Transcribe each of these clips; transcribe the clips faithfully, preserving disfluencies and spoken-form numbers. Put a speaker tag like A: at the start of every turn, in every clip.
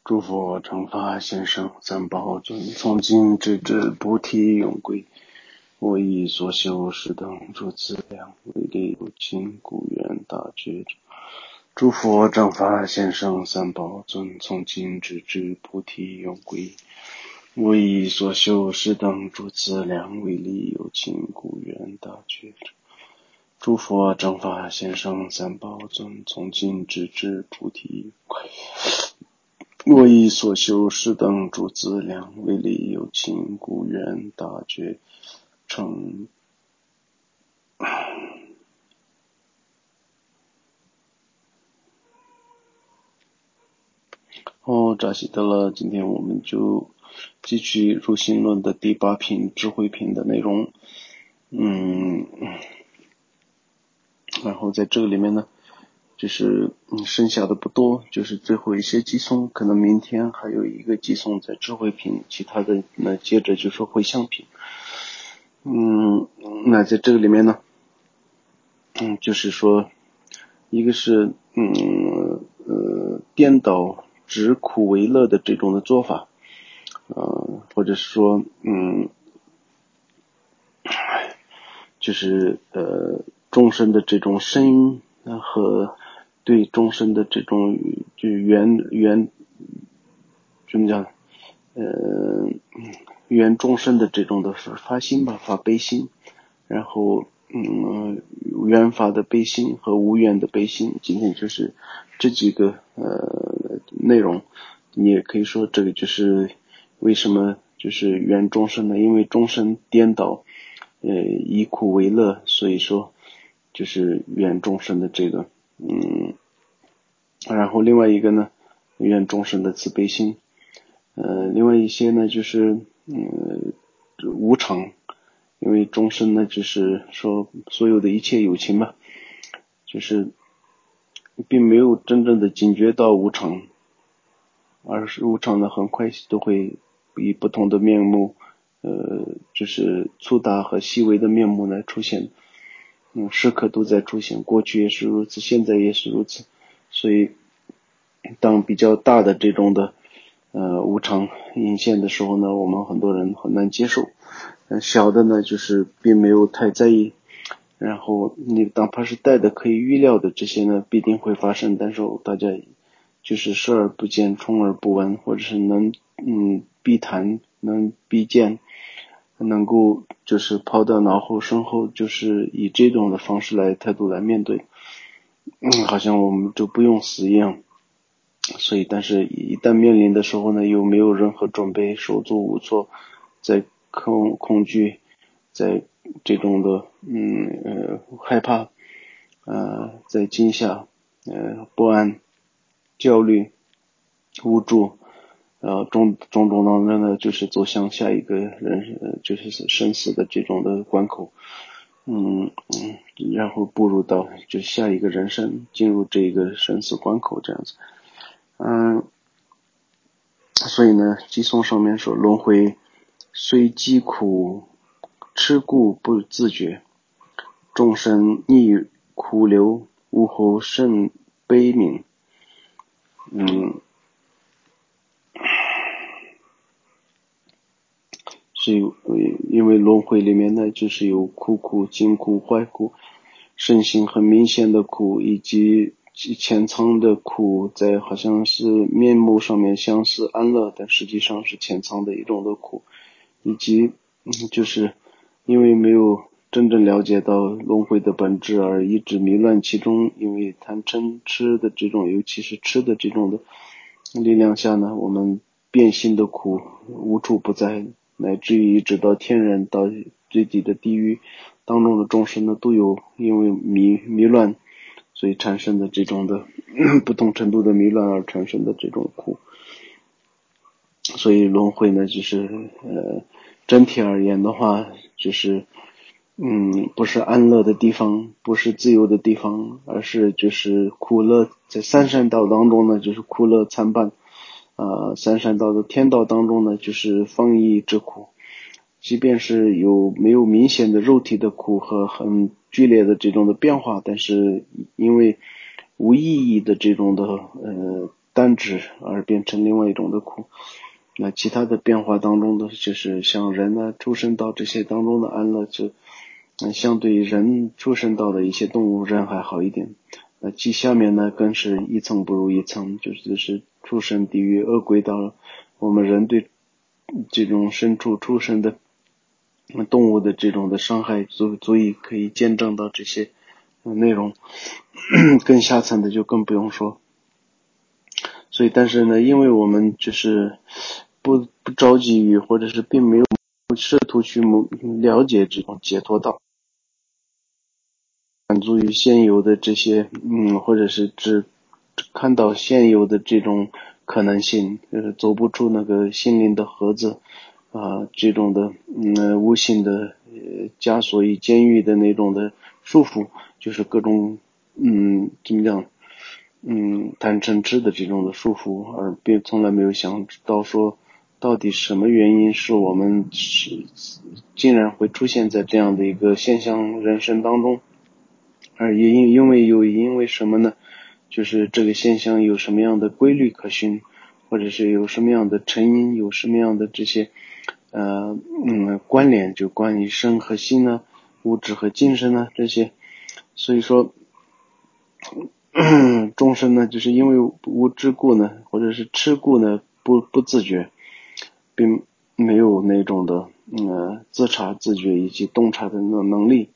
A: 诸佛正法贤圣三宝尊，从今直至菩提永归。我以所修是等诸资粮，为利有情，故愿大觉者。诸佛正法贤圣三宝尊，从今直至菩提永归。我以所修是等诸资粮，为利有情，故愿大觉者。诸佛正法贤圣三宝尊，从今直至菩提永归。我以所修是等诸资粮，为利有情，故愿大觉成。哦，扎西德勒，今天我们就继续入心论的第八品智慧品的内容。嗯，然后在这个里面呢，就是嗯剩下的不多，就是最后一些寄送，可能明天还有一个寄送在智慧品，其他的呢接着就说回向品。嗯，那在这个里面呢，嗯，就是说，一个是嗯呃颠倒执苦为乐的这种的做法，呃，或者是说嗯，就是呃众生的这种身和对众生的这种就原原怎么讲呃原众生的这种的发心吧，发悲心，然后嗯缘法的悲心和无缘的悲心，今天就是这几个呃内容。你也可以说这个就是为什么就是缘众生呢？因为众生颠倒呃以苦为乐，所以说就是缘众生的这个嗯，然后另外一个呢，缘众生的慈悲心，呃另外一些呢就是嗯无常，因为众生呢就是说所有的一切有情嘛，就是并没有真正的警觉到无常，而是无常呢很快都会以不同的面目呃就是粗大和细微的面目来出现，嗯时刻都在出现，过去也是如此，现在也是如此。所以当比较大的这种的呃无常隐现的时候呢，我们很多人很难接受，呃小的呢就是并没有太在意，然后你哪怕是带的可以预料的这些呢必定会发生，但是大家就是视而不见，充耳不闻，或者是能嗯避谈，能避见，能够就是抛到脑后身后，就是以这种的方式来态度来面对，嗯好像我们就不用死一样。所以但是一旦面临的时候呢，又没有任何准备，手足无措，在恐恐惧，在这种的嗯呃害怕呃在惊吓呃不安焦虑无助呃种种种当中呢，就是走向下一个人呃就是生死的这种的关口，嗯嗯然后步入到就下一个人生，进入这个生死关口这样子。嗯，所以呢，寄送上面说轮回虽饥苦吃故不自觉，众生逆苦流，悟后甚悲悯。嗯，是有因为轮回里面呢，就是有苦苦、惊苦、坏苦，身心很明显的苦，以及潜藏的苦，在好像是面目上面相似安乐，但实际上是潜藏的一种的苦，以及嗯就是因为没有真正了解到轮回的本质而一直迷乱其中，因为贪嗔痴的这种，尤其是吃的这种的力量下呢，我们变心的苦无处不在，乃至于一直到天人到最底的地狱当中的众生呢，都有因为迷迷乱所以产生的这种的不同程度的迷乱而产生的这种苦。所以轮回呢，就是呃整体而言的话，就是嗯不是安乐的地方，不是自由的地方，而是就是苦乐，在三善道当中呢，就是苦乐参半。呃三善道的天道当中呢，就是方义之苦。即便是有没有明显的肉体的苦和很剧烈的这种的变化，但是因为无意义的这种的呃单指而变成另外一种的苦。那其他的变化当中的就是像人呢出生到这些当中的安乐，就嗯相对于人出生到的一些动物，人还好一点。那其下面呢更是一层不如一层，就是是畜生地狱恶鬼道，我们人对这种牲畜出生的动物的这种的伤害足足以可以见证到这些内容，更下层的就更不用说。所以但是呢，因为我们就是不不着急于，或者是并没有试图去了解这种解脱道，满足于现有的这些嗯，或者是只看到现有的这种可能性，就是走不出那个心灵的盒子啊，这种的嗯无形的呃枷锁与监狱的那种的束缚，就是各种嗯怎么讲嗯贪嗔痴的这种的束缚，而并从来没有想到说到底什么原因是我们是竟然会出现在这样的一个现象人生当中，而也因因为有因为什么呢？就是这个现象有什么样的规律可循，或者是有什么样的成因，有什么样的这些呃嗯关联，就关于身和心呢，物质和精神呢这些。所以说众生呢就是因为无知故呢，或者是痴故呢，不不自觉，并没有那种的呃自察自觉以及洞察的能力，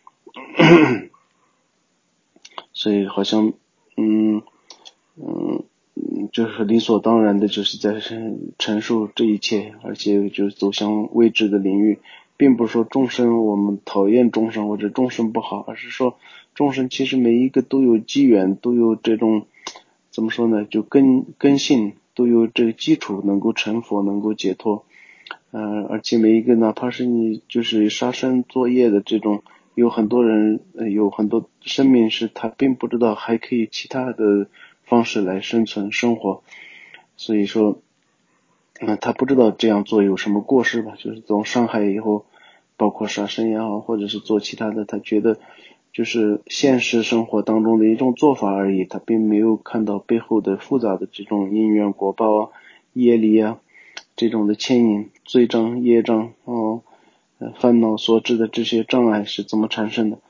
A: 所以好像嗯嗯就是理所当然的就是在陈述这一切，而且就是走向未知的领域，并不是说众生我们讨厌众生或者众生不好，而是说众生其实每一个都有机缘，都有这种怎么说呢，就根根性都有这个基础，能够成佛，能够解脱。呃，而且每一个哪怕是你就是杀生作业的这种，有很多人、呃、有很多生命是他并不知道还可以其他的方式来生存生活，所以说呃、他不知道这样做有什么过失吧，就是这种伤害以后，包括杀生也好，或者是做其他的，他觉得就是现实生活当中的一种做法而已，他并没有看到背后的复杂的这种因缘果报啊、业力啊，这种的牵引、罪障、业障哦、呃、烦恼所致的这些障碍是怎么产生的。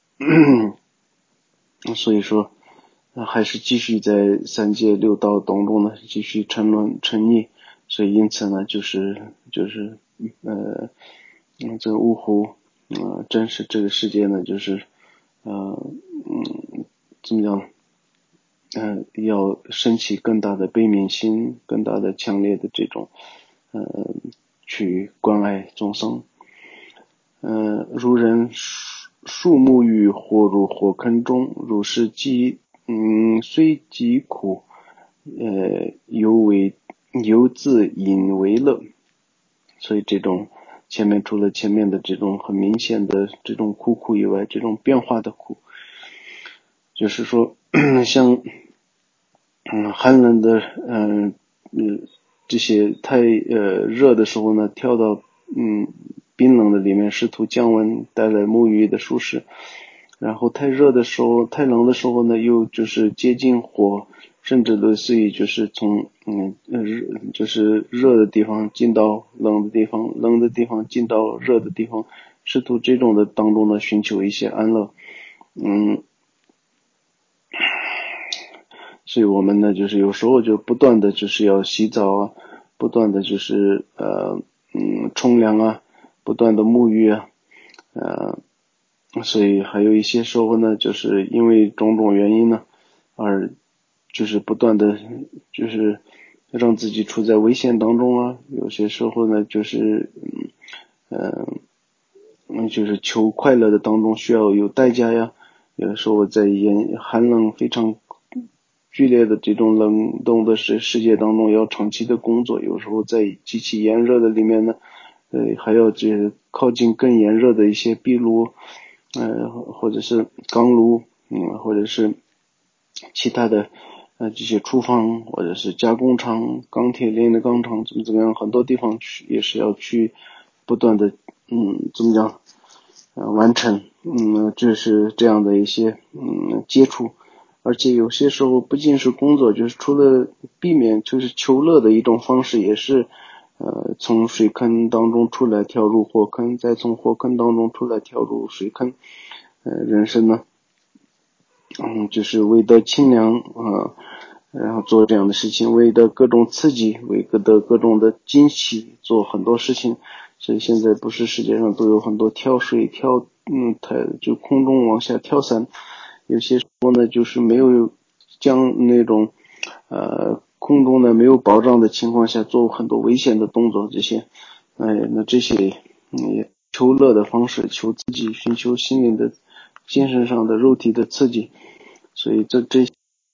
A: 所以说还是继续在三界六道当中呢继续沉沦沉溺，所以因此呢就是就是呃这个呜呼呃真实这个世界呢就是呃嗯怎么讲嗯、呃，要升起更大的悲悯心，更大的强烈的这种呃去关爱众生。呃如人树木于火入火坑中，如是即嗯虽极苦，呃犹为犹自引为乐。所以这种前面除了前面的这种很明显的这种苦苦以外，这种变化的苦，就是说像嗯寒冷的嗯嗯这些太呃热的时候呢，跳到嗯冰冷的里面试图降温，带来沐浴的舒适。然后太热的时候，太冷的时候呢，又就是接近火，甚至类似于就是从嗯热就是热的地方进到冷的地方，冷的地方进到热的地方，试图这种的当中呢寻求一些安乐。嗯，所以我们呢就是有时候就不断的就是要洗澡啊，不断的就是呃嗯冲凉啊，不断的沐浴啊，呃所以还有一些时候呢，就是因为种种原因呢，而就是不断的就是让自己处在危险当中啊。有些时候呢，就是嗯嗯就是求快乐的当中需要有代价呀。有的时候在炎寒冷非常剧烈的这种冷冻的世世界当中要长期的工作，有时候在极其炎热的里面呢，呃还要这靠近更炎热的一些壁炉。呃，或者是钢炉，嗯，或者是其他的呃这些厨房，或者是加工厂、钢铁炼的钢厂，怎么怎么样，很多地方去也是要去不断的，嗯，怎么讲，呃，完成，嗯，就是这样的一些嗯接触， 而且有些时候不仅是工作，就是除了避免就是求乐的一种方式，也是呃从水坑当中出来跳入火坑，再从火坑当中出来跳入水坑。呃，人生呢，嗯，就是为得清凉啊、呃，然后做这样的事情，为得各种刺激，为得各种的惊喜，做很多事情。所以现在不是世界上都有很多跳水、跳嗯，它就空中往下跳伞，有些时候呢就是没有将那种呃空中呢没有保障的情况下做很多危险的动作，这些，哎，那这些嗯求乐的方式，求刺激，寻求心灵的、精神上的、肉体的刺激，所以这这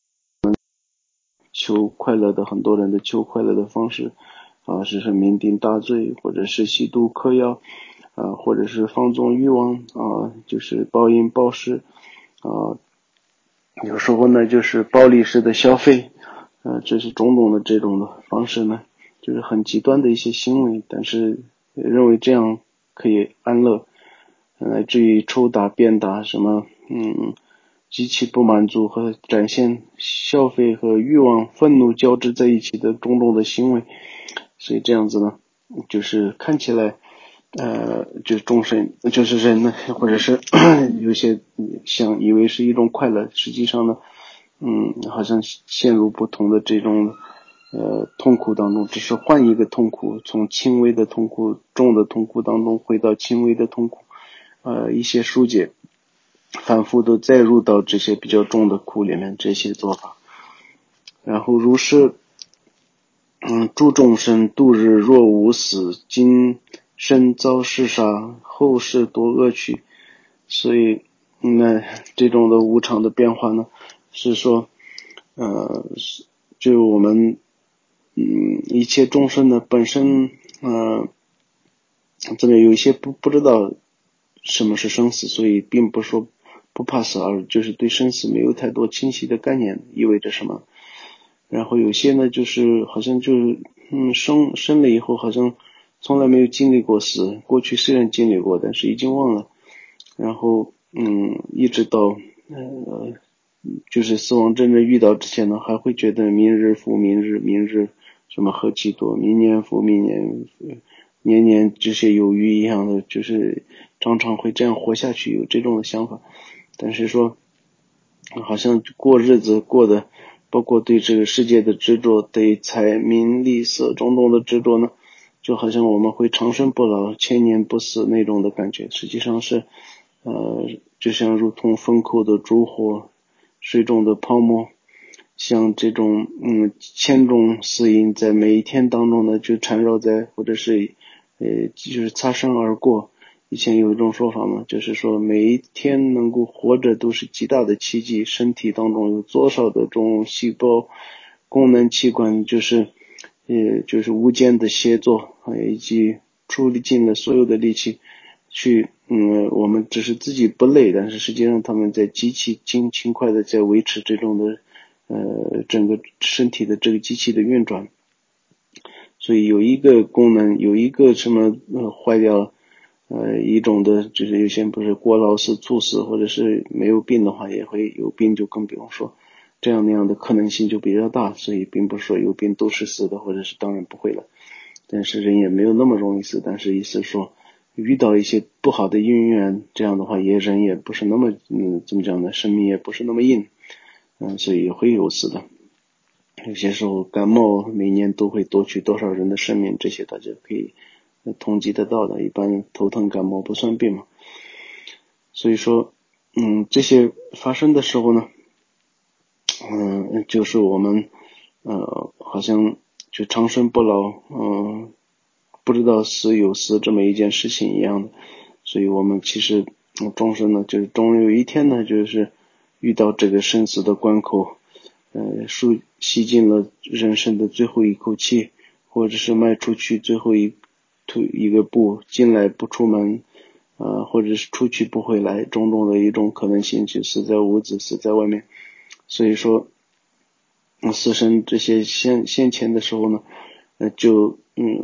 A: 求快乐的很多人的求快乐的方式啊，是是酩酊大醉，或者是吸毒嗑药啊，或者是放纵欲望啊，就是暴饮暴食啊，有时候呢就是暴力式的消费，呃，这是种种的这种的方式呢，就是很极端的一些行为，但是认为这样可以安乐，乃至于抽打、鞭打什么，嗯，极其不满足和展现消费和欲望、愤怒交织在一起的种种的行为，所以这样子呢，就是看起来。呃，就是众生，就是人呢，或者是有些想以为是一种快乐，实际上呢，嗯，好像陷入不同的这种呃痛苦当中，只是换一个痛苦，从轻微的痛苦、重的痛苦当中回到轻微的痛苦，呃，一些疏解，反复的再入到这些比较重的苦里面，这些做法，然后如是，嗯，诸众生度日若无死，今生遭世杀，后世多恶趣。所以那这种的无常的变化呢，是说呃就我们嗯一切众生呢本身呃这个有一些不不知道什么是生死，所以并不说不怕死，而就是对生死没有太多清晰的概念，意味着什么。然后有些呢就是好像就是嗯生生了以后好像从来没有经历过死，过去虽然经历过，但是已经忘了。然后嗯一直到呃就是死亡真正遇到之前呢，还会觉得明日复明日，明日什么何其多，明年复明年，年年这些有余一样的，就是常常会这样活下去，有这种的想法。但是说好像过日子过的，包括对这个世界的执着，对财名利色种种的执着呢，就好像我们会长生不老、千年不死那种的感觉，实际上是呃，就像如同风口的烛火，水中的泡沫，像这种嗯千种死因在每一天当中呢就缠绕在，或者是呃就是擦身而过。以前有一种说法嘛，就是说每一天能够活着都是极大的奇迹，身体当中有多少的这种细胞功能器官就是呃就是无间的协作，以及出尽了所有的力气去嗯我们只是自己不累，但是实际上他们在极其勤勤快的在维持这种的呃整个身体的这个机器的运转。所以有一个功能有一个什么呃坏掉，呃一种的就是有些不是过劳死、猝死，或者是没有病的话也会有病，就更不用说这样那样的可能性就比较大。所以并不是说有病都是死的，或者是当然不会了，但是人也没有那么容易死。但是意思说遇到一些不好的因缘，这样的话也人也不是那么嗯怎么讲呢，生命也不是那么硬，嗯，所以也会有死的。有些时候感冒每年都会夺去多少人的生命，这些大家可以统计得到的，一般头疼感冒不算病嘛。所以说嗯这些发生的时候呢，嗯就是我们呃好像就长生不老，嗯不知道死有死这么一件事情一样的。所以我们其实终身呢就是终有一天呢就是遇到这个生死的关口，呃，吸吸进了人生的最后一口气，或者是迈出去最后一退一个步，进来不出门，呃，或者是出去不回来，种种的一种可能性，就死在屋子，死在外面。所以说，死神这些先先前的时候呢，呃，就嗯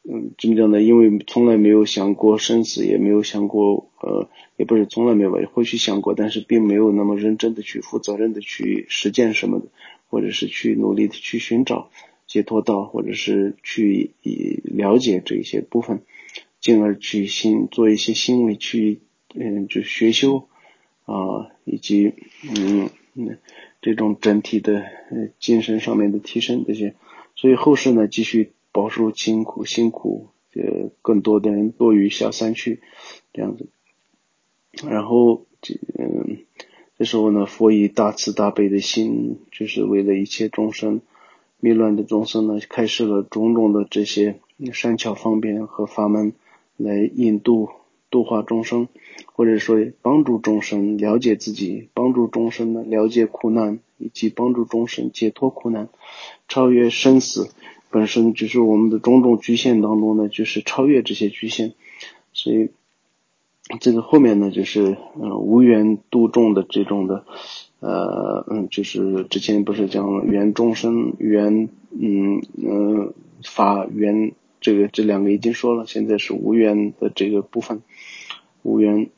A: 嗯，怎么讲呢？因为从来没有想过生死，也没有想过，呃，也不是从来没有吧，或许想过，但是并没有那么认真的去负责任的去实践什么的，或者是去努力的去寻找解脱道，或者是去了解这一些部分，进而去心做一些心理去，嗯，就学修啊、呃，以及嗯嗯这种整体的呃精神上面的提升这些，所以后世呢继续饱受辛苦辛苦，呃，更多的人落于下山去，这样子。然后这嗯，这时候呢，佛以大慈大悲的心，就是为了一切众生迷乱的众生呢，开始了种种的这些善巧方便和法门，来引渡度化众生，或者说帮助众生了解自己，帮助众生呢了解苦难，以及帮助众生解脱苦难，超越生死。本身就是我们的种种局限当中呢，就是超越这些局限。所以这个后面呢，就是呃无缘度众的这种的，呃嗯，就是之前不是讲缘众生缘嗯呃法缘，这个这两个已经说了，现在是无缘的这个部分，无缘，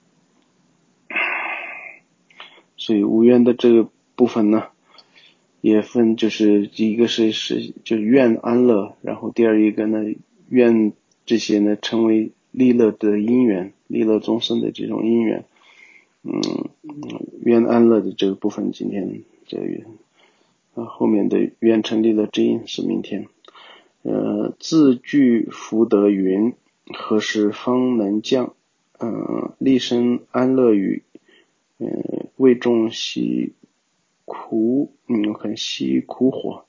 A: 所以无缘的这个部分呢，也分就是一个是是就是愿安乐，然后第二一个呢愿这些呢成为利乐的因缘，利乐众生的这种因缘。嗯，愿安乐的这个部分，今天这个啊后面的愿成利乐之因是明天。呃，自具福德云，何时方能降？呃，立身安乐语，呃，为众息苦，嗯，很息苦火。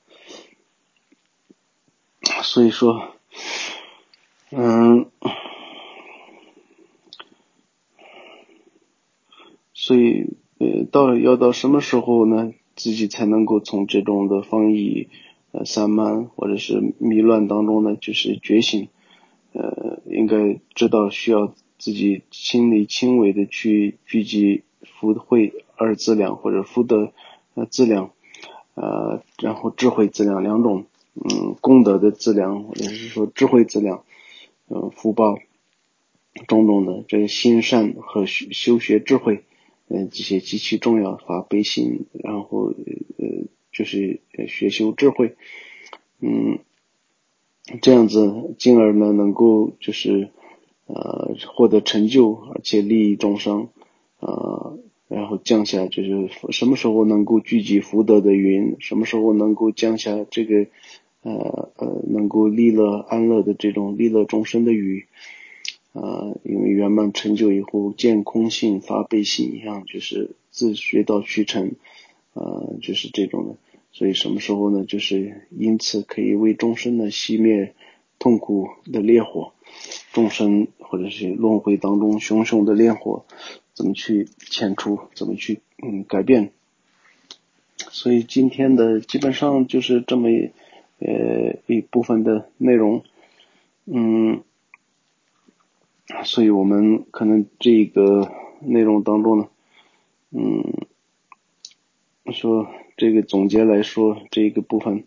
A: 所以说，嗯，所以呃，到要到什么时候呢，自己才能够从这种的方逸呃散漫或者是迷乱当中呢，就是觉醒？呃，应该知道需要自己亲力亲为的去聚集福慧二资粮，或者福德呃资粮，呃，然后智慧资粮两种，嗯，功德的资粮，或者是说智慧资粮，呃，福报种种的这个心善和修学智慧，嗯、呃，这些极其重要，发悲心，然后呃就是学修智慧，嗯。这样子进而呢能够就是呃获得成就，而且利益众生，呃然后降下就是什么时候能够聚集福德的云，什么时候能够降下这个呃呃能够利乐安乐的这种利乐众生的雨，呃因为圆满成就以后见空性发悲心一样，就是自学到虚成，呃就是这种的。所以什么时候呢，就是因此可以为众生呢熄灭痛苦的烈火，众生或者是轮回当中熊熊的烈火怎么去遣除，怎么去嗯改变。所以今天的基本上就是这么呃一部分的内容，嗯，所以我们可能这个内容当中呢，嗯，说这个总结来说，这个部分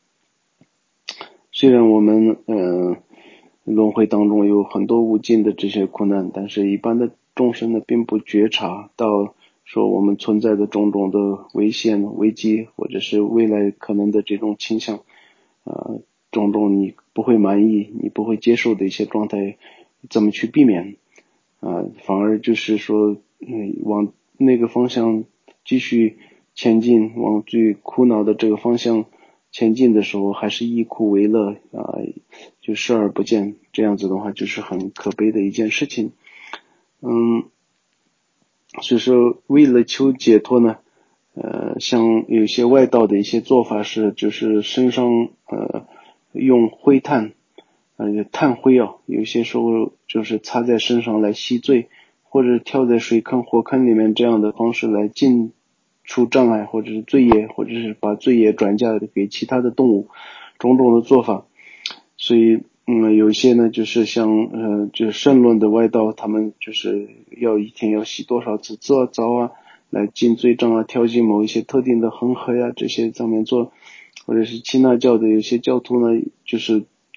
A: 虽然我们嗯、呃、轮回当中有很多无尽的这些苦难，但是一般的众生呢并不觉察到说我们存在的种种的危险危机，或者是未来可能的这种倾向，呃种种你不会满意你不会接受的一些状态，怎么去避免啊、呃？反而就是说嗯往那个方向继续前进，往最苦恼的这个方向前进的时候，还是以苦为乐啊、呃，就视而不见，这样子的话就是很可悲的一件事情。嗯，所以说为了求解脱呢，呃，像有些外道的一些做法是，就是身上呃用灰炭，呃炭灰啊，有些时候就是擦在身上来吸罪，或者跳在水坑火坑里面这样的方式来尽出障碍，或者是罪业，或者是把罪业转嫁给其他的动物，种种的做法。所以嗯，有一些呢就是像呃就是圣论的外道，他们就是要一天要洗多少次做澡啊，来尽罪障啊，跳进某一些特定的恒河呀，这些上面做，或者是耆那教的有些教徒呢，就是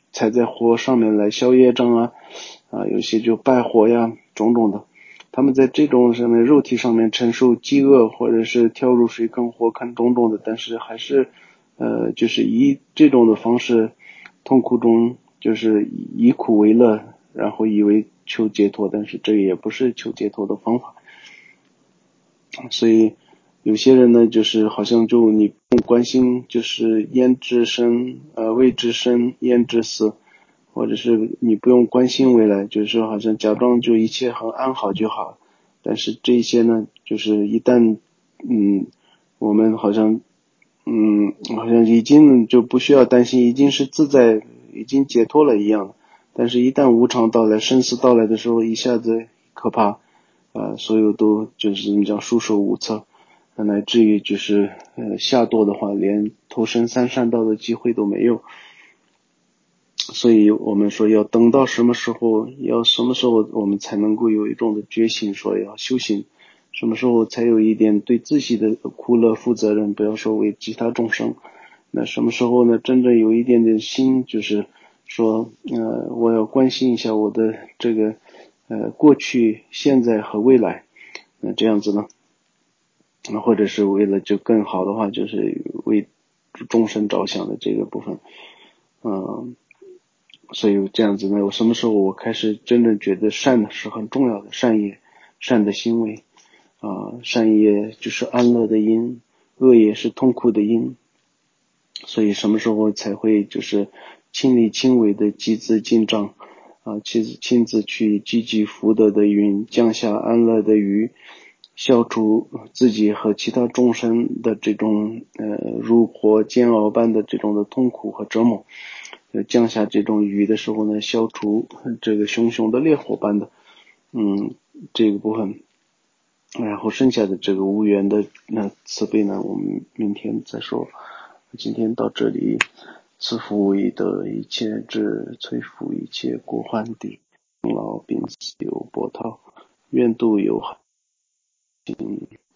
A: 踩在火上面来消业障啊，啊，有些就拜火呀，种种的。他们在这种上面肉体上面承受饥饿，或者是跳入水坑、火坑种种的，但是还是呃，就是以这种的方式痛苦中，就是以苦为乐，然后以为求解脱，但是这也不是求解脱的方法。所以有些人呢，就是好像就你不关心，就是焉知生，呃，未知生，焉知死，或者是你不用关心未来，就是说好像假装就一切很安好就好。但是这一些呢，就是一旦嗯，我们好像嗯，好像已经就不需要担心，已经是自在，已经解脱了一样。但是一旦无常到来，生死到来的时候，一下子可怕。呃，所有都就是你讲束手无策，乃至于就是呃下堕的话，连投身三善道的机会都没有。所以我们说要等到什么时候，要什么时候我们才能够有一种的觉醒，说要修行，什么时候才有一点对自己的苦乐负责任，不要说为其他众生。那什么时候呢？真正有一点点心，就是说，呃，我要关心一下我的这个呃过去、现在和未来。那这样子呢，或者是为了就更好的话，就是为众生着想的这个部分，嗯、呃，所以这样子呢，我什么时候我开始真正觉得善是很重要的，善业、善的行为啊、呃，善业就是安乐的因，恶业是痛苦的因。所以什么时候才会就是亲力亲为的积资进账啊，亲自亲自去积聚福德的云，降下安乐的雨，消除自己和其他众生的这种呃如火煎熬般的这种的痛苦和折磨，降下这种雨的时候呢，消除这个熊熊的烈火般的嗯这个部分，然后剩下的这个无缘的那慈悲呢，我们明天再说。今天到这里，赐福以德一切智，摧伏一切过患地，老病死有波涛，愿度有情。